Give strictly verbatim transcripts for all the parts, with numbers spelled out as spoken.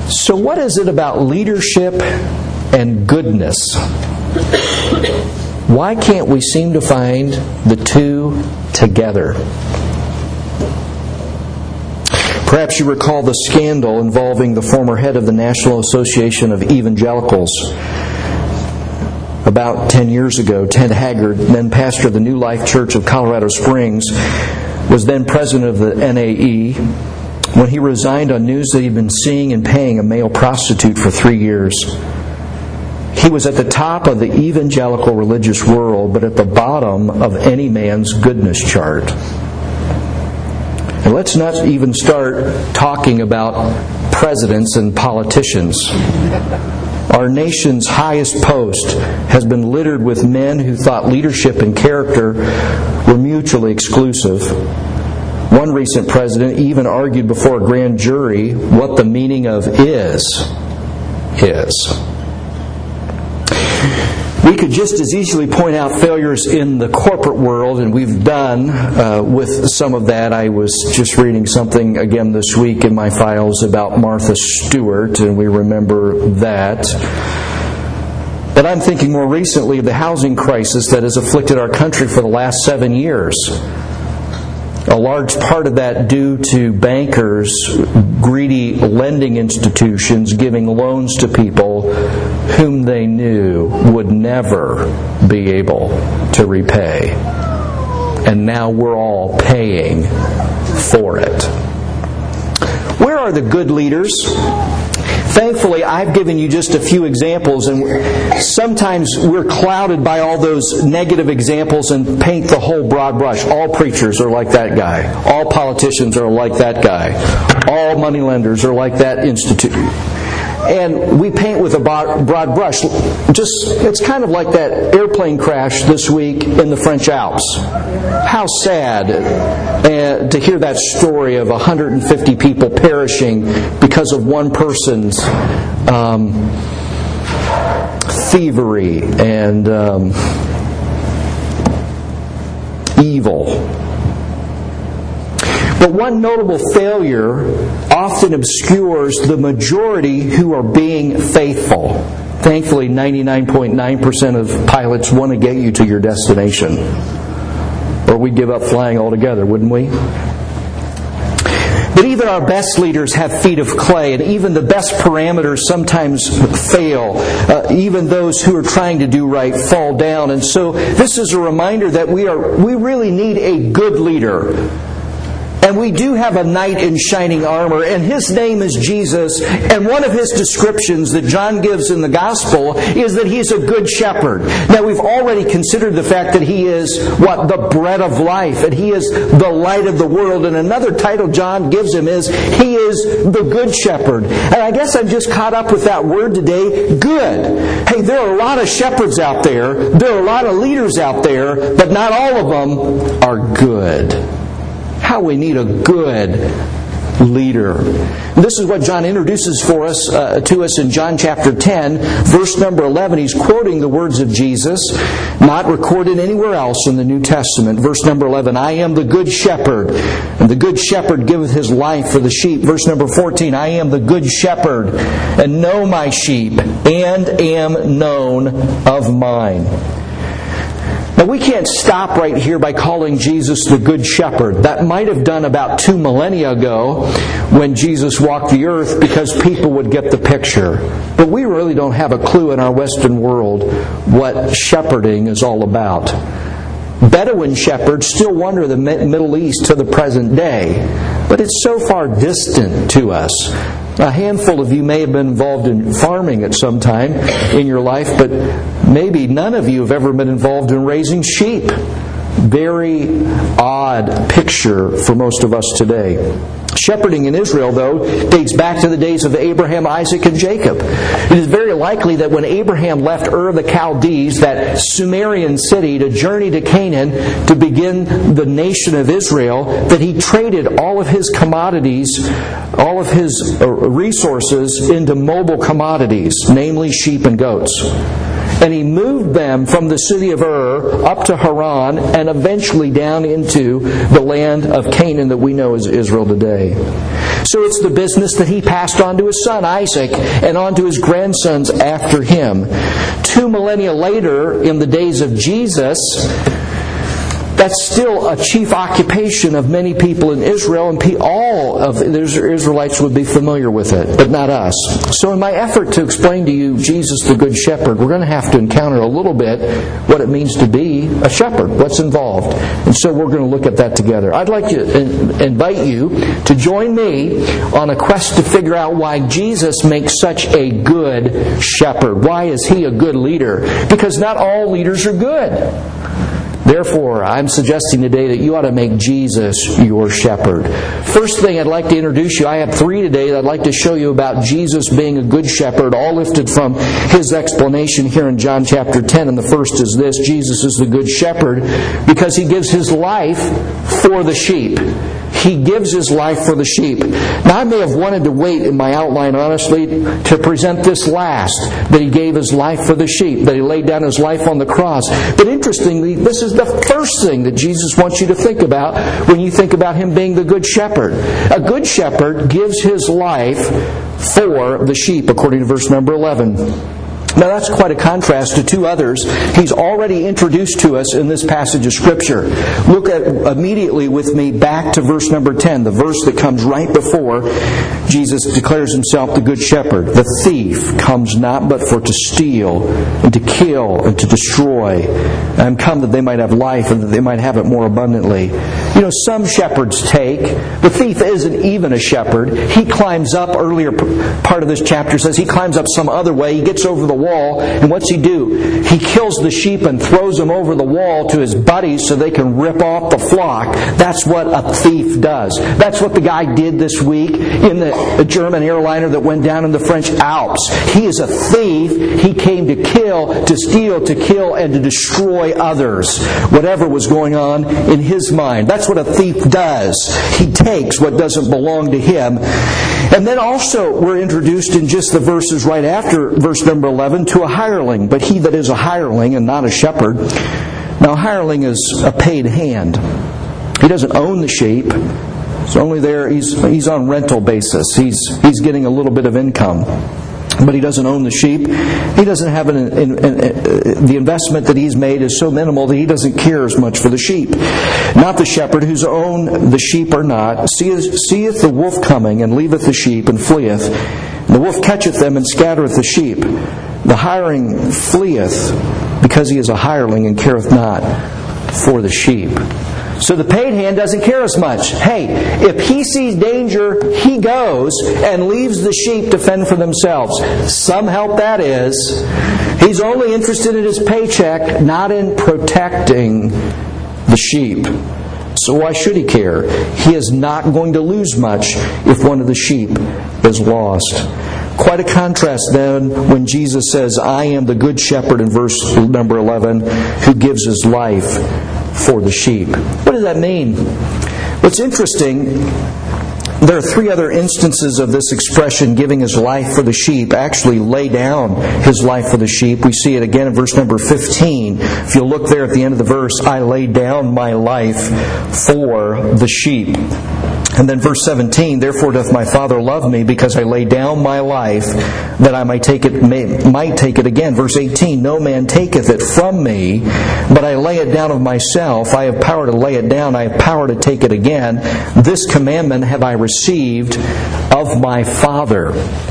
So what is it about leadership and goodness? Why can't we seem to find the two together? Perhaps you recall the scandal involving the former head of the National Association of Evangelicals. About ten years ago, Ted Haggard, then pastor of the New Life Church of Colorado Springs, was then president of the N A E, when he resigned on news that he'd been seeing and paying a male prostitute for three years. He was at the top of the evangelical religious world, but at the bottom of any man's goodness chart. And let's not even start talking about presidents and politicians. Our nation's highest post has been littered with men who thought leadership and character were mutually exclusive. One recent president even argued before a grand jury what the meaning of is, is. We could just as easily point out failures in the corporate world, and we've done uh, with some of that. I was just reading something again this week in my files about Martha Stewart, and we remember that. But I'm thinking more recently of the housing crisis that has afflicted our country for the last seven years. A large part of that due to bankers, greedy lending institutions giving loans to people whom they knew would never be able to repay. And now we're all paying for it. Where are the good leaders? Thankfully, I've given you just a few examples, and sometimes we're clouded by all those negative examples and paint the whole broad brush. All preachers are like that guy. All politicians are like that guy. All moneylenders are like that institute. And we paint with a broad brush. Just, it's kind of like that airplane crash this week in the French Alps. How sad uh, to hear that story of one hundred fifty people perishing because of one person's um, thievery and um, evil. But one notable failure often obscures the majority who are being faithful. Thankfully, ninety-nine point nine percent of pilots want to get you to your destination. Or we'd give up flying altogether, wouldn't we? But even our best leaders have feet of clay, and even the best parameters sometimes fail. Uh, even those who are trying to do right fall down. And so this is a reminder that we are we really need a good leader. And we do have a knight in shining armor, and his name is Jesus. And one of his descriptions that John gives in the Gospel is that he's a good shepherd. Now, we've already considered the fact that he is, what, the bread of life, and he is the light of the world. And another title John gives him is, he is the good shepherd. And I guess I'm just caught up with that word today, good. Hey, there are a lot of shepherds out there, there are a lot of leaders out there, but not all of them are good. How we need a good leader. This is what John introduces for us uh, to us in John chapter ten, verse number eleven. He's quoting the words of Jesus, not recorded anywhere else in the New Testament. Verse number eleven, I am the good shepherd, and the good shepherd giveth his life for the sheep. Verse number fourteen, I am the good shepherd, and know my sheep, and am known of mine. Now, we can't stop right here by calling Jesus the Good Shepherd. That might have done about two millennia ago when Jesus walked the earth because people would get the picture. But we really don't have a clue in our Western world what shepherding is all about. Bedouin shepherds still wander the Middle East to the present day, but it's so far distant to us. A handful of you may have been involved in farming at some time in your life, but maybe none of you have ever been involved in raising sheep. Very odd picture for most of us today. Shepherding in Israel, though, dates back to the days of Abraham, Isaac, and Jacob. It is very likely that when Abraham left Ur of the Chaldees, that Sumerian city, to journey to Canaan to begin the nation of Israel, that he traded all of his commodities, all of his resources into mobile commodities, namely sheep and goats. And he moved them from the city of Ur up to Haran and eventually down into the land of Canaan that we know as Israel today. So it's the business that he passed on to his son Isaac and on to his grandsons after him. Two millennia later, in the days of Jesus, that's still a chief occupation of many people in Israel, and all of the Israelites would be familiar with it, but not us. So in my effort to explain to you Jesus the Good Shepherd, we're going to have to encounter a little bit what it means to be a shepherd, what's involved. And so we're going to look at that together. I'd like to invite you to join me on a quest to figure out why Jesus makes such a good shepherd. Why is he a good leader? Because not all leaders are good. Therefore, I'm suggesting today that you ought to make Jesus your shepherd. First thing I'd like to introduce you, I have three today that I'd like to show you about Jesus being a good shepherd, all lifted from his explanation here in John chapter ten. And the first is this: Jesus is the good shepherd because he gives his life for the sheep. He gives his life for the sheep. Now, I may have wanted to wait in my outline, honestly, to present this last, that he gave his life for the sheep, that he laid down his life on the cross. But interestingly, this is the first thing that Jesus wants you to think about when you think about him being the good shepherd. A good shepherd gives his life for the sheep, according to verse number eleven. Now that's quite a contrast to two others he's already introduced to us in this passage of Scripture. Look at immediately with me back to verse number ten, the verse that comes right before Jesus declares himself the Good Shepherd. The thief comes not but for to steal and to kill and to destroy. I'm come that they might have life and that they might have it more abundantly. You know, some shepherds take. The thief isn't even a shepherd. He climbs up, earlier part of this chapter says he climbs up some other way. He gets over the wall, and what's he do? He kills the sheep and throws them over the wall to his buddies so they can rip off the flock. That's what a thief does. That's what the guy did this week in the German airliner that went down in the French Alps. He is a thief. He came to kill, to steal, to kill, and to destroy others. Whatever was going on in his mind. That's what a thief does. He takes what doesn't belong to him. And then also we're introduced in just the verses right after verse number eleven to a hireling. But he that is a hireling and not a shepherd. Now a hireling is a paid hand. He doesn't own the sheep. It's only there, he's he's on rental basis. He's he's getting a little bit of income. But he doesn't own the sheep. He doesn't have an, an, an, an, the investment that he's made is so minimal that he doesn't care as much for the sheep. Not the shepherd, whose own the sheep are not, seeth, seeth the wolf coming, and leaveth the sheep, and fleeth. And the wolf catcheth them, and scattereth the sheep. The hireling fleeth, because he is a hireling, and careth not for the sheep. So the paid hand doesn't care as much. Hey, if he sees danger, he goes and leaves the sheep to fend for themselves. Some help that is. He's only interested in his paycheck, not in protecting the sheep. So why should he care? He is not going to lose much if one of the sheep is lost. Quite a contrast then when Jesus says, I am the good shepherd in verse number eleven, who gives his life for the sheep. What does that mean? What's interesting, there are three other instances of this expression, giving his life for the sheep, actually lay down his life for the sheep. We see it again in verse number fifteen. If you'll look there at the end of the verse, I lay down my life for the sheep. And then verse seventeen, therefore doth my Father love me, because I lay down my life, that I might take it may, might take it again. Verse eighteen, no man taketh it from me, but I lay it down of myself. I have power to lay it down, I have power to take it again. This commandment have I received of my Father.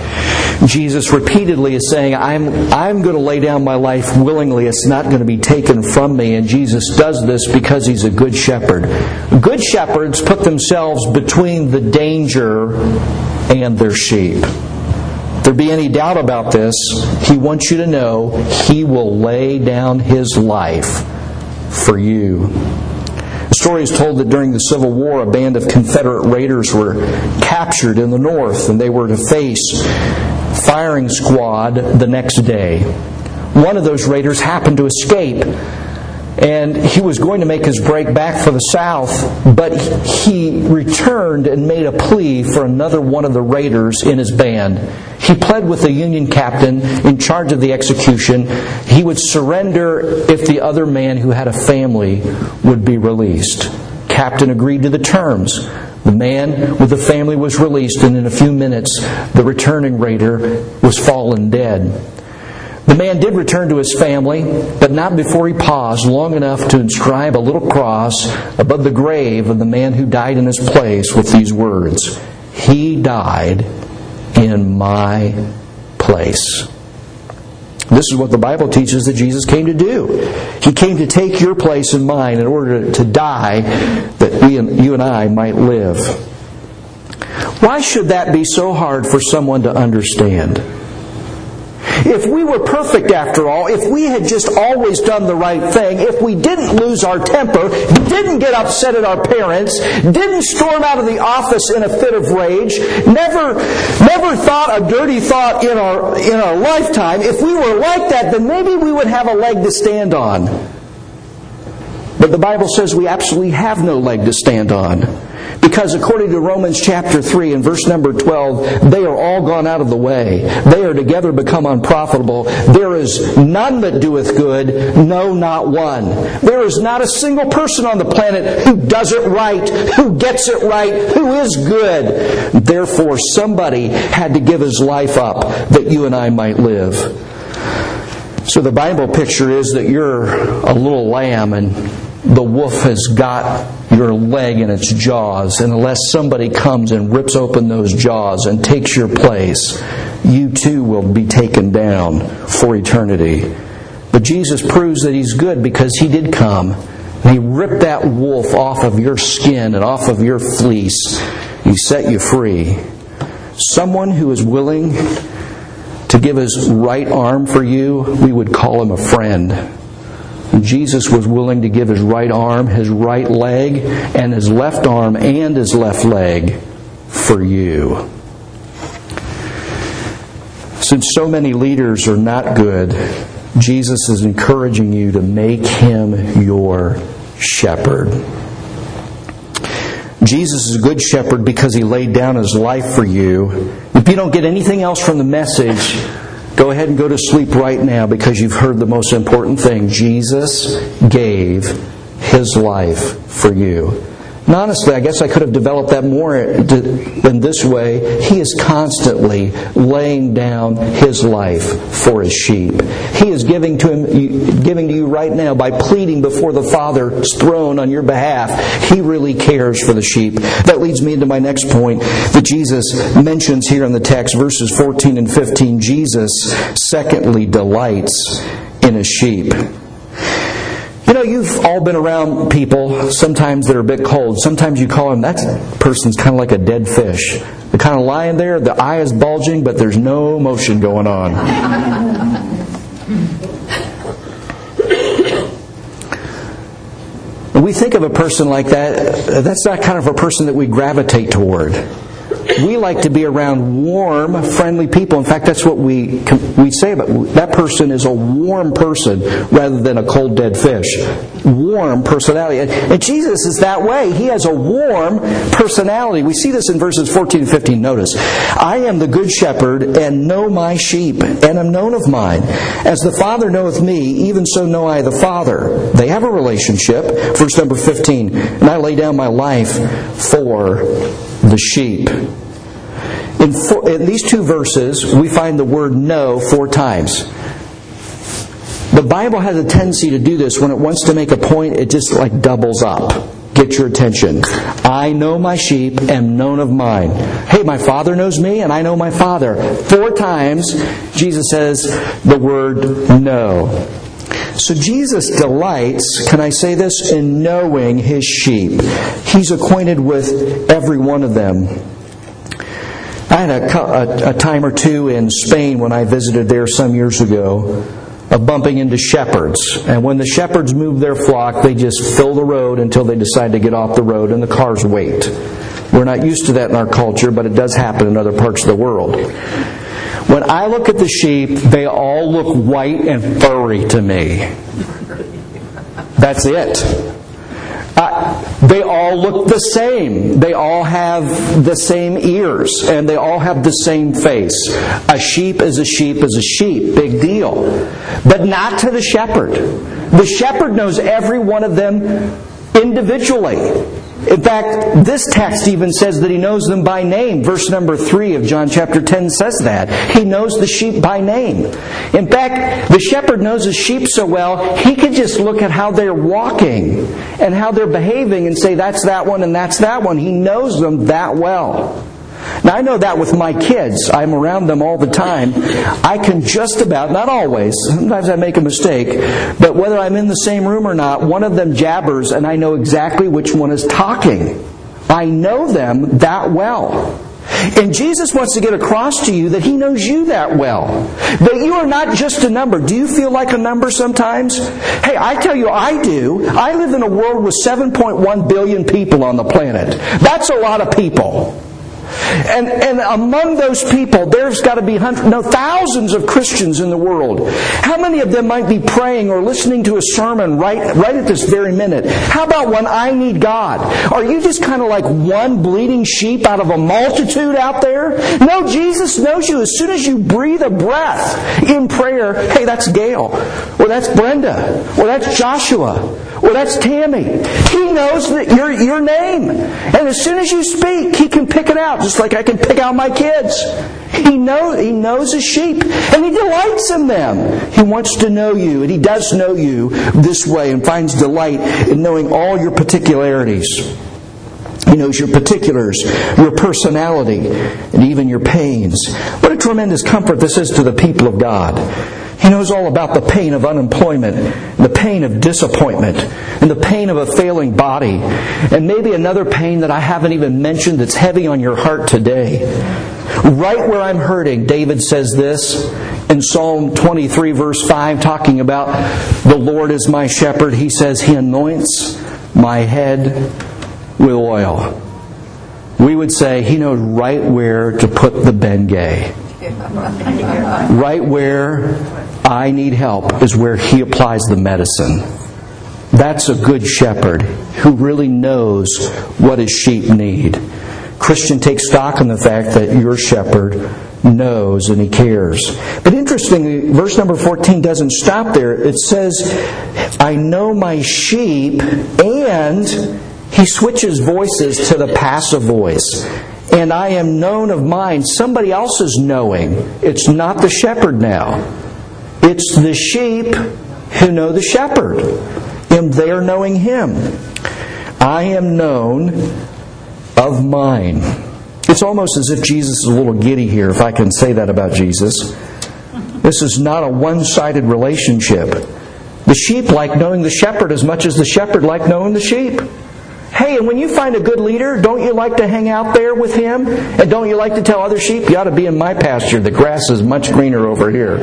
Jesus repeatedly is saying, I'm, I'm going to lay down my life willingly. It's not going to be taken from me. And Jesus does this because he's a good shepherd. Good shepherds put themselves between the danger and their sheep. If there be any doubt about this, he wants you to know he will lay down his life for you. The story is told that during the Civil War, a band of Confederate raiders were captured in the North, and they were to face firing squad the next day. One of those raiders happened to escape, And he was going to make his break back for the south, but he returned and made a plea for another one of the raiders in his band. He pled with the Union captain in charge of the execution. He would surrender if the other man who had a family would be released. Captain agreed to the terms. The man with the family was released, and in a few minutes, the returning raider was fallen dead. The man did return to his family, but not before he paused long enough to inscribe a little cross above the grave of the man who died in his place with these words, "He died in my place." This is what the Bible teaches that Jesus came to do. He came to take your place and mine in order to die that we and you and I might live. Why should that be so hard for someone to understand? If we were perfect after all, if we had just always done the right thing, if we didn't lose our temper, didn't get upset at our parents, didn't storm out of the office in a fit of rage, never never thought a dirty thought in our in our lifetime, if we were like that, then maybe we would have a leg to stand on. But the Bible says we absolutely have no leg to stand on. Because according to Romans chapter three and verse number twelve, they are all gone out of the way. They are together become unprofitable. There is none that doeth good, no, not one. There is not a single person on the planet who does it right, who gets it right, who is good. Therefore, somebody had to give his life up that you and I might live. So the Bible picture is that you're a little lamb and the wolf has got your leg in its jaws, and unless somebody comes and rips open those jaws and takes your place, you too will be taken down for eternity. But Jesus proves that He's good because He did come. And He ripped that wolf off of your skin and off of your fleece. He set you free. Someone who is willing to give his right arm for you, we would call him a friend. Jesus was willing to give His right arm, His right leg, and His left arm and His left leg for you. Since so many leaders are not good, Jesus is encouraging you to make Him your shepherd. Jesus is a good shepherd because He laid down His life for you. If you don't get anything else from the message, go ahead and go to sleep right now because you've heard the most important thing. Jesus gave His life for you. And honestly, I guess I could have developed that more in this way. He is constantly laying down His life for His sheep. He is giving to him, giving to you right now by pleading before the Father's throne on your behalf. He really cares for the sheep. That leads me into my next point that Jesus mentions here in the text, verses fourteen and fifteen. Jesus, secondly, delights in His sheep. You know, you've all been around people sometimes that are a bit cold. Sometimes you call them, that person's kind of like a dead fish. They're kind of lying there, the eye is bulging, but there's no motion going on. When we think of a person like that, that's not kind of a person that we gravitate toward. We like to be around warm, friendly people. In fact, that's what we we say about that person is a warm person rather than a cold, dead fish. Warm personality. And, and Jesus is that way. He has a warm personality. We see this in verses fourteen and fifteen. Notice, I am the good shepherd and know my sheep and am known of mine. As the Father knoweth me, even so know I the Father. They have a relationship. Verse number fifteen. And I lay down my life for the sheep. In, four, in these two verses, we find the word know four times. The Bible has a tendency to do this. When it wants to make a point, it just like doubles up. Get your attention. I know my sheep, am known of mine. Hey, my Father knows me, and I know my Father. Four times, Jesus says the word know. So Jesus delights, can I say this, in knowing His sheep. He's acquainted with every one of them. I had a, a, a time or two in Spain when I visited there some years ago of bumping into shepherds. And when the shepherds move their flock, they just fill the road until they decide to get off the road and the cars wait. We're not used to that in our culture, but it does happen in other parts of the world. When I look at the sheep, they all look white and furry to me. That's it. Uh, they all look the same. They all have the same ears, and they all have the same face. A sheep is a sheep is a sheep. Big deal. But not to the shepherd. The shepherd knows every one of them individually. In fact, this text even says that He knows them by name. Verse number three of John chapter ten says that. He knows the sheep by name. In fact, the shepherd knows his sheep so well, he could just look at how they're walking and how they're behaving and say, that's that one and that's that one. He knows them that well. Now, I know that with my kids. I'm around them all the time. I can just about, not always, sometimes I make a mistake, but whether I'm in the same room or not, one of them jabbers and I know exactly which one is talking. I know them that well. And Jesus wants to get across to you that He knows you that well. That you are not just a number. Do you feel like a number sometimes? Hey, I tell you, I do. I live in a world with seven point one billion people on the planet. That's a lot of people. And, and among those people, there's got to be hundreds, no, thousands of Christians in the world. How many of them might be praying or listening to a sermon right, right at this very minute? How about when I need God? Are you just kind of like one bleating sheep out of a multitude out there? No, Jesus knows you. As soon as you breathe a breath in prayer, hey, that's Gail, or that's Brenda, or that's Joshua, or that's Tammy. He knows that your, your name. And as soon as you speak, He can pick it out. Just like I can pick out my kids. He knows, he knows his sheep, and He delights in them. He wants to know you, and He does know you this way, and finds delight in knowing all your particularities. He knows your particulars, your personality, and even your pains. What a tremendous comfort this is to the people of God. He knows all about the pain of unemployment, the pain of disappointment, and the pain of a failing body, and maybe another pain that I haven't even mentioned that's heavy on your heart today. Right where I'm hurting, David says this in Psalm twenty-three, verse five, talking about the Lord is my shepherd. He says, He anoints my head with oil. We would say He knows right where to put the Bengay. Right where I need help is where He applies the medicine. That's a good shepherd who really knows what his sheep need. Christian, take stock in the fact that your shepherd knows and He cares. But interestingly, verse number fourteen doesn't stop there. It says, I know my sheep, and He switches voices to the passive voice. And I am known of mine. Somebody else is knowing. It's not the shepherd now. It's the sheep who know the shepherd. And they're knowing Him. I am known of mine. It's almost as if Jesus is a little giddy here, if I can say that about Jesus. This is not a one-sided relationship. The sheep like knowing the shepherd as much as the shepherd like knowing the sheep. Hey, and when you find a good leader, don't you like to hang out there with him? And don't you like to tell other sheep, you ought to be in my pasture. The grass is much greener over here.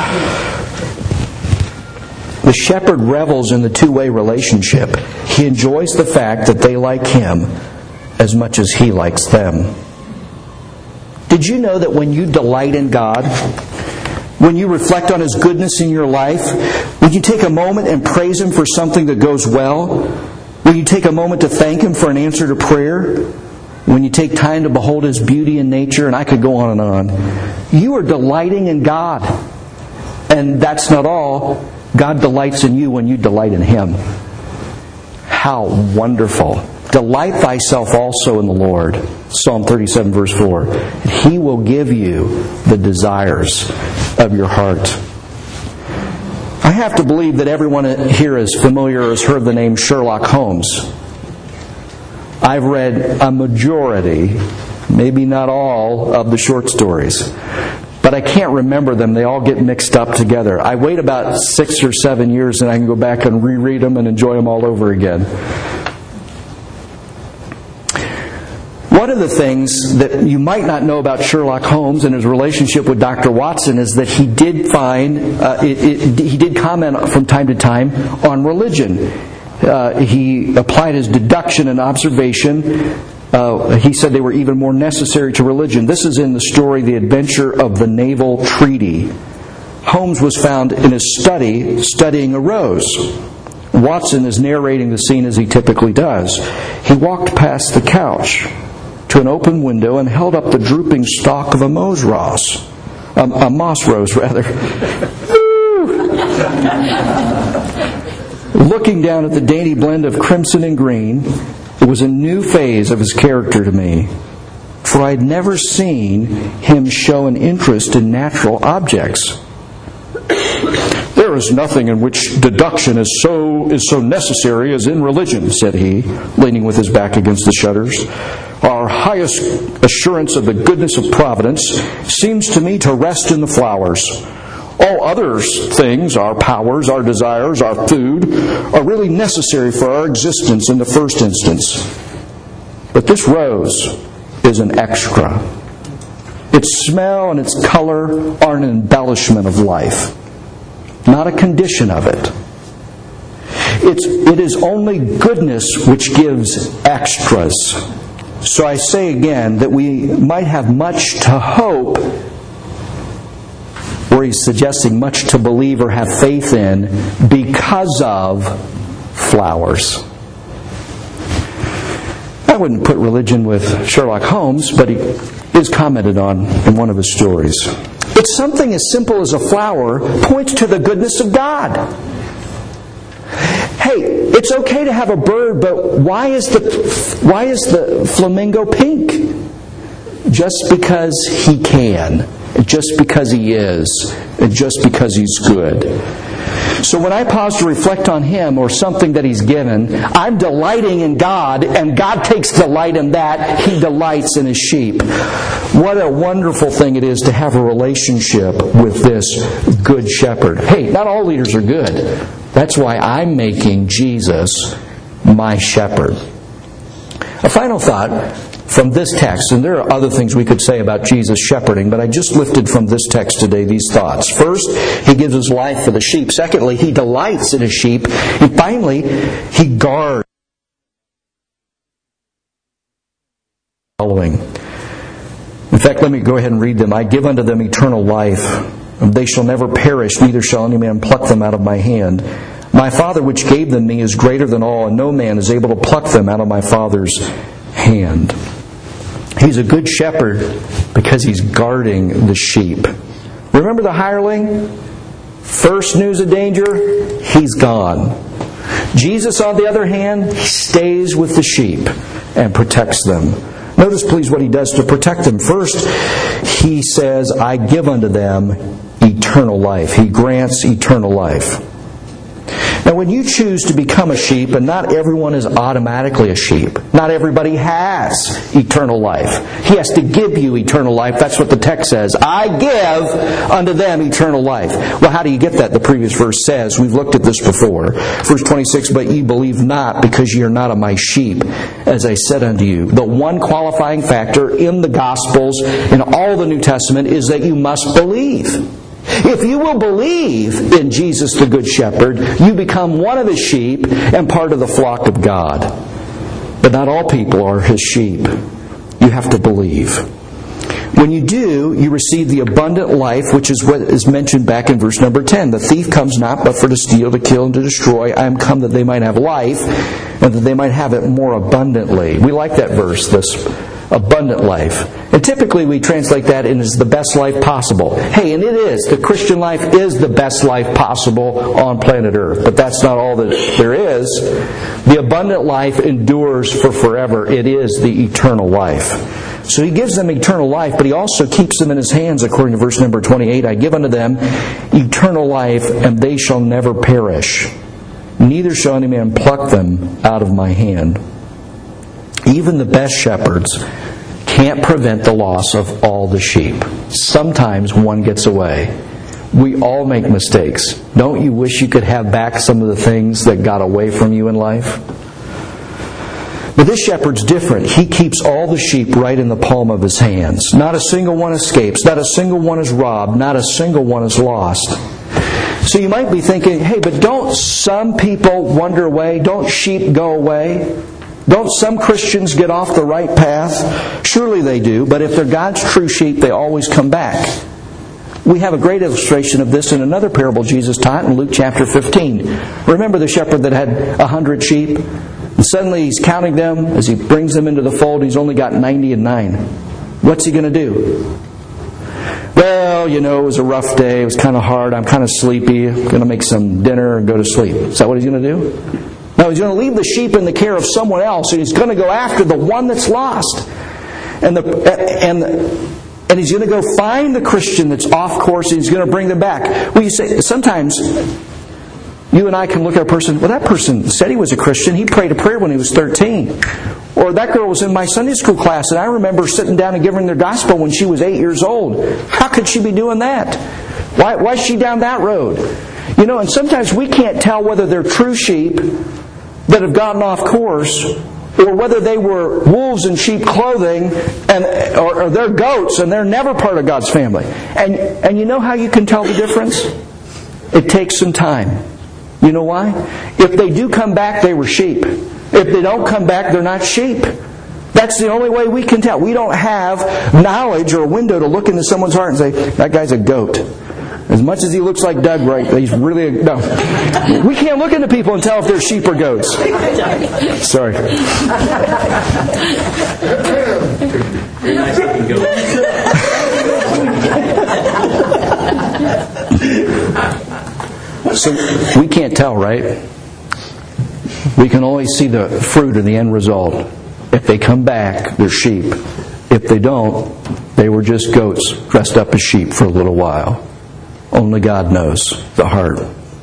The shepherd revels in the two-way relationship. He enjoys the fact that they like him as much as he likes them. Did you know that when you delight in God, when you reflect on His goodness in your life, when you take a moment and praise Him for something that goes well, when you take a moment to thank Him for an answer to prayer, when you take time to behold His beauty in nature, and I could go on and on, you are delighting in God. And that's not all. God delights in you when you delight in Him. How wonderful. Delight thyself also in the Lord. Psalm thirty-seven, verse four. And He will give you the desires of your heart. I have to believe that everyone here is familiar or has heard the name Sherlock Holmes. I've read a majority, maybe not all, of the short stories. But I can't remember them. They all get mixed up together. I wait about six or seven years and I can go back and reread them and enjoy them all over again. One of the things that you might not know about Sherlock Holmes and his relationship with Doctor Watson is that he did find, uh, it, it, he did comment from time to time on religion. Uh, he applied his deduction and observation. Uh, he said they were even more necessary to religion. This is in the story, The Adventure of the Naval Treaty. Holmes was found in his study studying a rose. Watson is narrating the scene as he typically does. He walked past the couch to an open window and held up the drooping stalk of a moss rose. Um, a moss rose, rather. Looking down at the dainty blend of crimson and green, it was a new phase of his character to me, for I had never seen him show an interest in natural objects. "There is nothing in which deduction is so is so necessary as in religion," said he, leaning with his back against the shutters. "Our highest assurance of the goodness of providence seems to me to rest in the flowers. All other things, our powers, our desires, our food, are really necessary for our existence in the first instance. But this rose is an extra. Its smell and its color are an embellishment of life, not a condition of it. It's, it is only goodness which gives extras. So I say again that we might have much to hope," or he's suggesting much to believe or have faith in, "because of flowers." I wouldn't put religion with Sherlock Holmes, but he is commented on in one of his stories. It's something as simple as a flower points to the goodness of God. Hey, it's okay to have a bird, but why is the why is the flamingo pink? Just because he can, just because he is, and just because he's good. So when I pause to reflect on him or something that he's given, I'm delighting in God, and God takes delight in that. He delights in his sheep. What a wonderful thing it is to have a relationship with this good shepherd. Hey, not all leaders are good. That's why I'm making Jesus my shepherd. A final thought from this text, and there are other things we could say about Jesus shepherding, but I just lifted from this text today these thoughts. First, he gives his life for the sheep. Secondly, he delights in his sheep. And finally, he guards. Following. In fact, let me go ahead and read them. "I give unto them eternal life, and they shall never perish, neither shall any man pluck them out of my hand. My Father which gave them me is greater than all, and no man is able to pluck them out of my Father's hand." He's a good shepherd because he's guarding the sheep. Remember the hireling? First news of danger, he's gone. Jesus, on the other hand, he stays with the sheep and protects them. Notice, please, what he does to protect them. First, he says, "I give unto them eternal life." He grants eternal life. Now, when you choose to become a sheep, and not everyone is automatically a sheep. Not everybody has eternal life. He has to give you eternal life. That's what the text says. "I give unto them eternal life." Well, how do you get that? The previous verse says, we've looked at this before. Verse twenty-six, "But ye believe not, because ye are not of my sheep, as I said unto you." The one qualifying factor in the Gospels, in all the New Testament, is that you must believe. If you will believe in Jesus the Good Shepherd, you become one of his sheep and part of the flock of God. But not all people are his sheep. You have to believe. When you do, you receive the abundant life, which is what is mentioned back in verse number ten. "The thief comes not but for to steal, to kill, and to destroy. I am come that they might have life, and that they might have it more abundantly." We like that verse, this abundant life. And typically we translate that in as the best life possible. Hey, and it is. The Christian life is the best life possible on planet Earth. But that's not all that there is. The abundant life endures for forever. It is the eternal life. So he gives them eternal life, but he also keeps them in his hands, according to verse number twenty-eight. "I give unto them eternal life, and they shall never perish. Neither shall any man pluck them out of my hand." Even the best shepherds can't prevent the loss of all the sheep. Sometimes one gets away. We all make mistakes. Don't you wish you could have back some of the things that got away from you in life? But this shepherd's different. He keeps all the sheep right in the palm of his hands. Not a single one escapes. Not a single one is robbed. Not a single one is lost. So you might be thinking, hey, but don't some people wander away? Don't sheep go away? Don't some Christians get off the right path? Surely they do, but if they're God's true sheep, they always come back. We have a great illustration of this in another parable Jesus taught in Luke chapter fifteen. Remember the shepherd that had a hundred sheep? And suddenly he's counting them as he brings them into the fold. He's only got ninety and nine. What's he going to do? Well, you know, it was a rough day. It was kind of hard. I'm kind of sleepy. I'm going to make some dinner and go to sleep. Is that what he's going to do? No, he's going to leave the sheep in the care of someone else, and he's going to go after the one that's lost. And the and and he's going to go find the Christian that's off course, and he's going to bring them back. Well, you say sometimes you and I can look at a person. Well, that person said he was a Christian. He prayed a prayer when he was thirteen. Or that girl was in my Sunday school class, and I remember sitting down and giving her the gospel when she was eight years old. How could she be doing that? Why, why is she down that road? You know, and sometimes we can't tell whether they're true sheep that have gotten off course, or whether they were wolves in sheep clothing, and or, or they're goats, and they're never part of God's family. And and you know how you can tell the difference? It takes some time. You know why? If they do come back, they were sheep. If they don't come back, they're not sheep. That's the only way we can tell. We don't have knowledge or a window to look into someone's heart and say, that guy's a goat. As much as he looks like Doug, right? He's really a... No. We can't look into people and tell if they're sheep or goats. Sorry. Very nice looking goat. So we can't tell, right? We can always see the fruit and the end result. If they come back, they're sheep. If they don't, they were just goats dressed up as sheep for a little while. Only God knows the heart.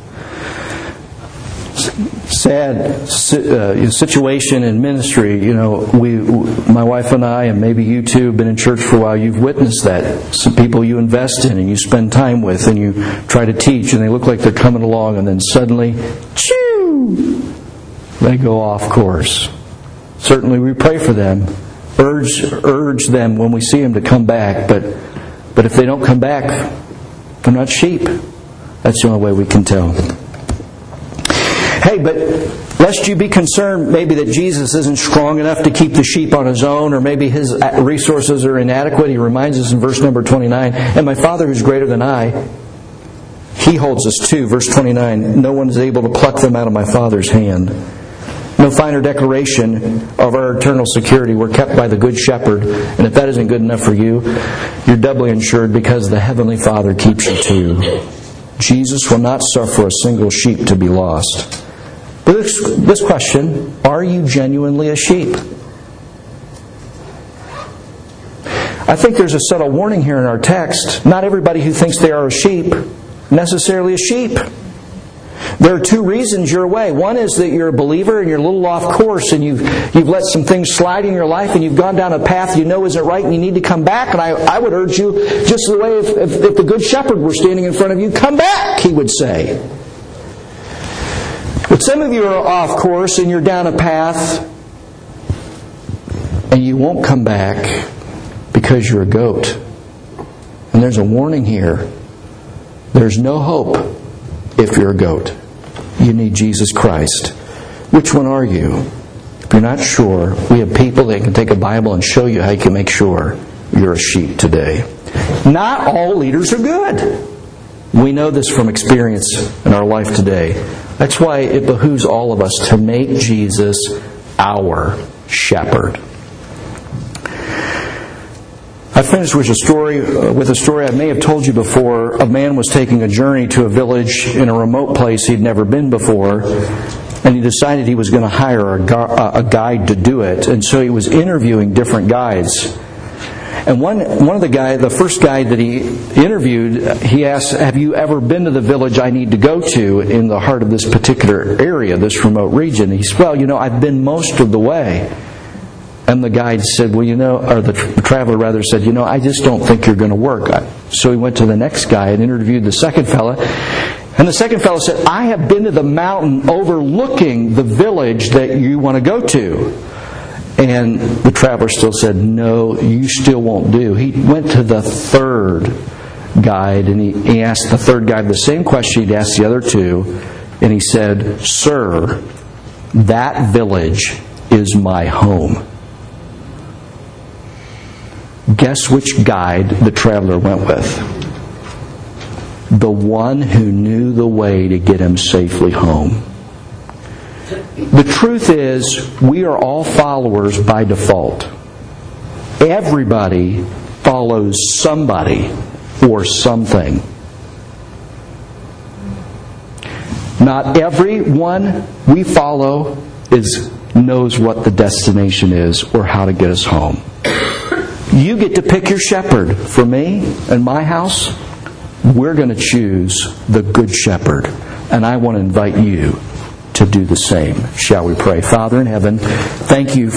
Sad uh, situation in ministry. You know, we, my wife and I, and maybe you too, have been in church for a while. You've witnessed that. Some people you invest in and you spend time with and you try to teach, and they look like they're coming along, and then suddenly, choo! They go off course. Certainly we pray for them, urge urge them when we see them to come back, but but if they don't come back, they're not sheep. That's the only way we can tell. Hey, but lest you be concerned maybe that Jesus isn't strong enough to keep the sheep on His own, or maybe His resources are inadequate. He reminds us in verse number twenty-nine, and my Father who's greater than I, He holds us too. Verse twenty-nine, no one is able to pluck them out of my Father's hand. No finer declaration of our eternal security. We're kept by the Good Shepherd. And if that isn't good enough for you, you're doubly insured because the Heavenly Father keeps you too. Jesus will not suffer a single sheep to be lost. But this, this question, are you genuinely a sheep? I think there's a subtle warning here in our text. Not everybody who thinks they are a sheep necessarily a sheep. There are two reasons you're away. One is that you're a believer and you're a little off course, and you've you've let some things slide in your life, and you've gone down a path you know isn't right, and you need to come back. And I, I would urge you, just the way if, if, if the Good Shepherd were standing in front of you, come back, He would say. But some of you are off course and you're down a path and you won't come back because you're a goat. And there's a warning here. There's no hope if you're a goat. You need Jesus Christ. Which one are you? If you're not sure, we have people that can take a Bible and show you how you can make sure you're a sheep today. Not all leaders are good. We know this from experience in our life today. That's why it behooves all of us to make Jesus our shepherd. I finished with a story. Uh, with a story I may have told you before. A man was taking a journey to a village in a remote place he'd never been before, and he decided he was going to hire a, gu- a guide to do it. And so he was interviewing different guides. And one one of the guy, the first guy that he interviewed, he asked, "Have you ever been to the village I need to go to in the heart of this particular area, this remote region?" He said, "Well, you know, I've been most of the way." And the guide said, "Well, you know," or the traveler rather said, "You know, I just don't think you're going to work." So he went to the next guy and interviewed the second fella. And the second fellow said, "I have been to the mountain overlooking the village that you want to go to." And the traveler still said, "No, you still won't do." He went to the third guide, and he, he asked the third guide the same question he'd asked the other two. And he said, "Sir, that village is my home." Guess which guide the traveler went with? the one who knew the way to get him safely home. The truth is, we are all followers by default. Everybody follows somebody or something. Not everyone we follow is knows what the destination is or how to get us home. You get to pick your shepherd. For me and my house, we're going to choose the Good Shepherd. And I want to invite you to do the same. Shall we pray? Father in heaven, thank you